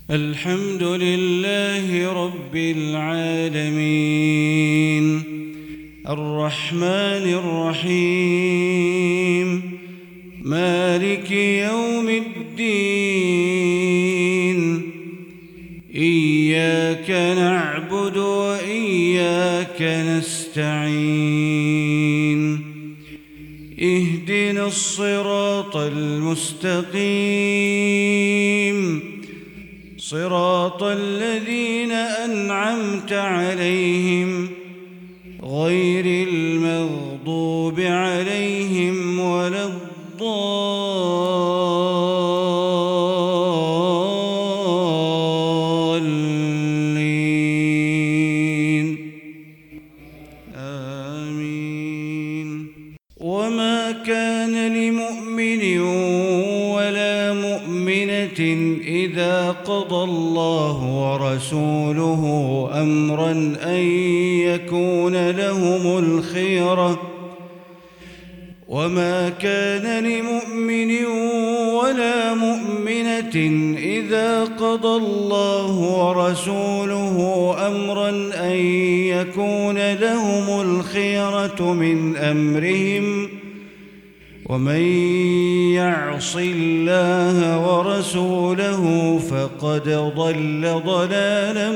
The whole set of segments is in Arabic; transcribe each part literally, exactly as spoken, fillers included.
الحمد لله رب العالمين الرحمن الرحيم مالك يوم الدين إياك نعبد وإياك نستعين اهدنا الصراط المستقيم صراط الذين أنعمت عليهم غير المغضوب عليهم ولا الضالين آمين. وما كان لمؤمن ولا مؤمنة إذا قضى الله ورسوله أمرا أن يكون لهم الخيرة وما كان لمؤمن ولا مؤمنة إذا قضى الله ورسوله أمرا أن يكون لهم الخيرة من أمرهم ومن يعص الله ورسوله فقد ضل ضلالا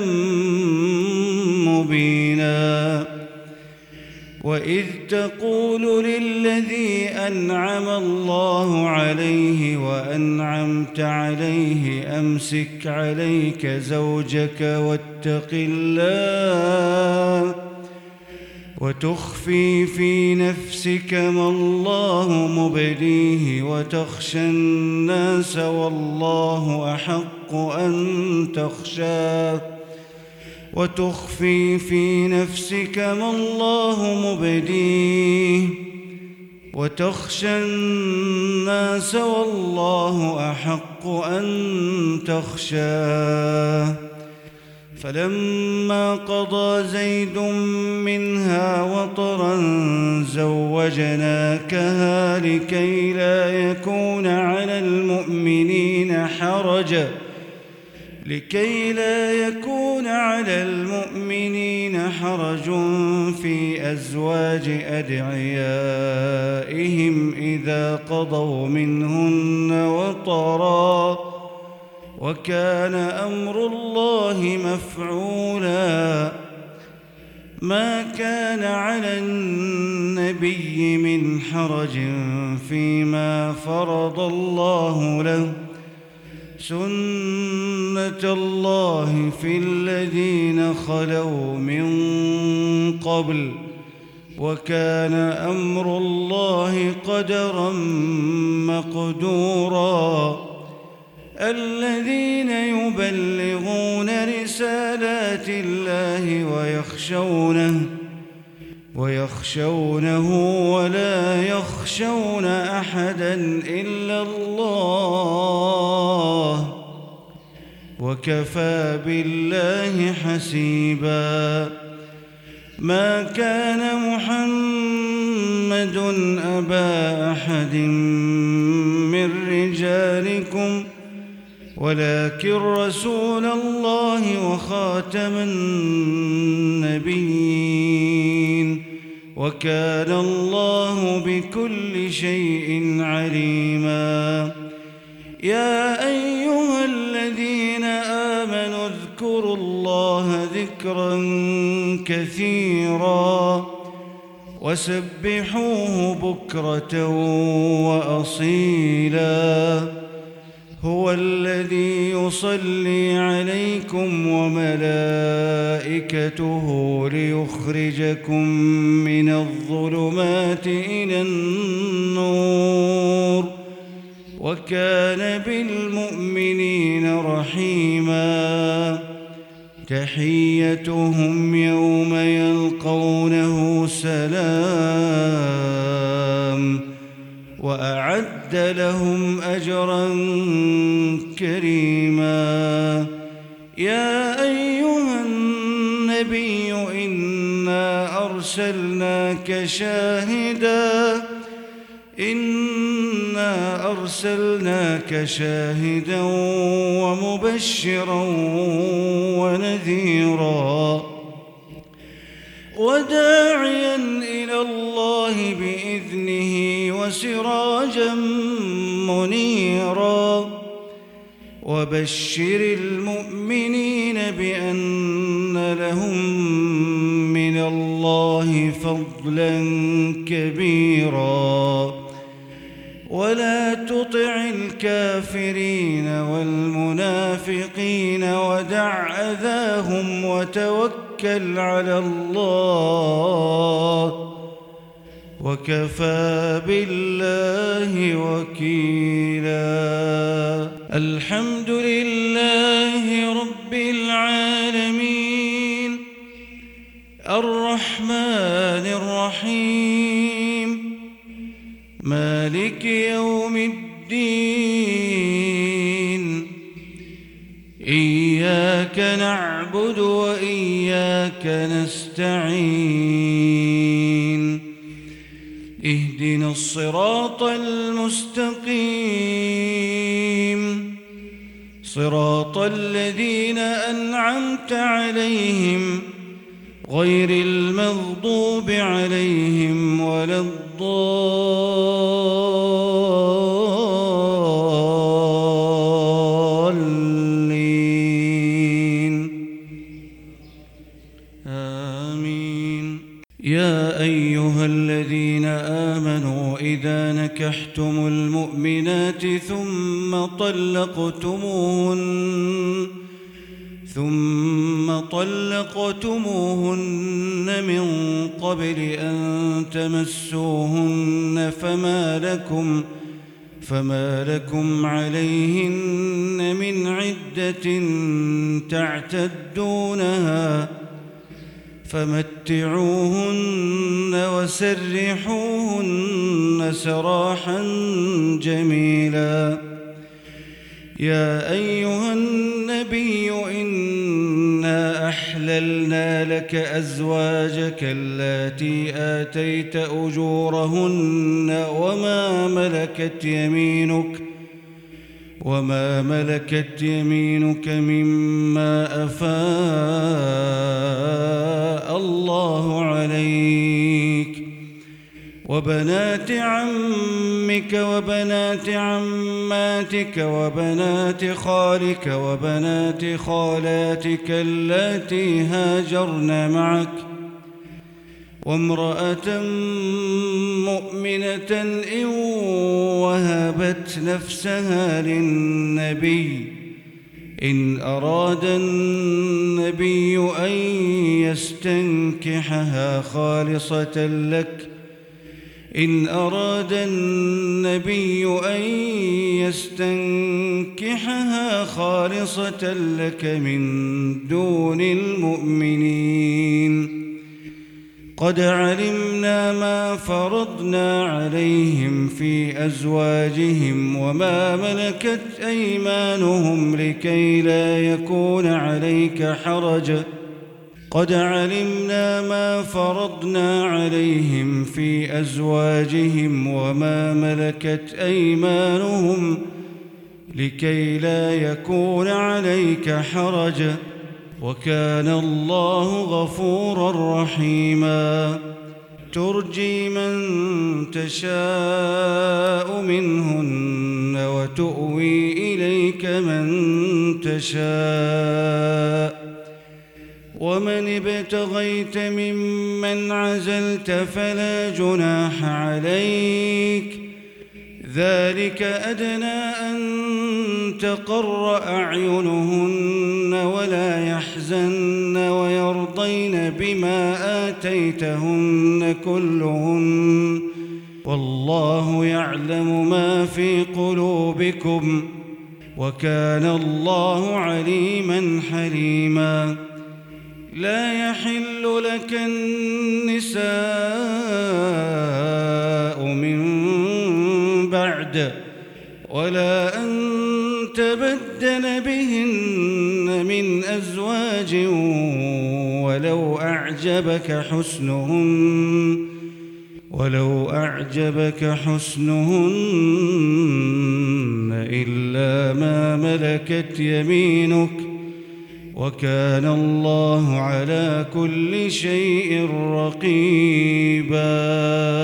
مبينا. وإذ تقول للذي أنعم الله عليه وأنعمت عليه أمسك عليك زوجك واتق الله وتخفي في نفسك ما الله مبديه وتخشى الناس والله أحق أن تخشاه وتخفي في نفسك ما الله مبديه وتخشى الناس والله أحق أن تخشاه. فلما قضى زيد منها وطرا زوجناكها لكي لا يكون على المؤمنين حرج لكي لا يكون على المؤمنين حرج في أزواج أدعيائهم إذا قضوا منهن وطرا وكان أمر الله مفعولا. ما كان على النبي من حرج فيما فرض الله له سنة الله في الذين خلوا من قبل وكان أمر الله قدرا مقدورا. الذين يبلغون رسالات الله ويخشونه ويخشونه ولا يخشون أحدا إلا الله وكفى بالله حسيبا. ما كان محمد أبا أحد من رجالكم ولكن رسول الله وخاتم النبيين وكان الله بكل شيء عليما. يا أيها الذين آمنوا اذكروا الله ذكرا كثيرا وسبحوه بكرة وأصيلا. هو الذي يصلي عليكم وملائكته ليخرجكم من الظلمات إلى النور وكان بالمؤمنين رحيما. تحيتهم يوم يلقونه سلام وأعد لهم أجرا كريما. يا أيها النبي إنا أرسلناك شاهدا إنا إنا أرسلناك شاهدا ومبشرا ونذيرا وداعيا إلى الله بإذنه وسراجا منيرا وبشر المؤمنين بأن لهم من الله فضلا كبيرا ولا تطع الكافرين والمنافقين ودع أذاهم وتوكل على الله وكفى بالله وكيلا. الحمد لله رب العالمين الرحمن الرحيم مالك يوم الدين إياك نعبد وإياك نستعين اهدنا الصراط المستقيم صراط الذين أنعمت عليهم غير المغضوب عليهم ولا الضالين آمين. يا أيها الذين آمنوا إذا نكحتم المؤمنات ثم طلقتموهن ثم طلقتموهن من قبل أن تمسوهن فما لكم فما لكم عليهن من عدة تعتدونها فمتعوهن وسرحوهن سراحا جميلا. يا أيها النبي إنا أحللنا لك أزواجك اللاتي آتيت أجورهن وما ملكت يمينك وما ملكت يمينك مما أفاء الله عليك وبنات عمك وبنات عماتك وبنات خالك وبنات خالاتك اللاتي هاجرن معك وامرأة مؤمنة إن وهبت نفسها للنبي إن أراد النبي أن يستنكحها خالصة لك إن أراد النبي أن يستنكحها خالصة لك من دون المؤمنين. قد علمنا ما فرضنا عليهم في أزواجهم وما ملكت أيمانهم لكي لا يكون عليك حرج قد علمنا ما فرضنا عليهم في أزواجهم وما ملكت أيمانهم لكي لا يكون عليك حرج وكان الله غفورا رحيما. ترجي من تشاء منهن وتؤوي إليك من تشاء ومن ابتغيت ممن عزلت فلا جناح عليك ذلك أدنى أن تقر أعينهن ولا يحزن ويرضين بما آتيتهن كلهن والله يعلم ما في قلوبكم وكان الله عليما حليما. لا يحل لك النساء من بعد ولا أن تبدل بهن من أزواج ولو أعجبك حسنهن ولو أعجبك حسنهن إلا ما ملكت يمينك وكان الله على كل شيء رقيبا.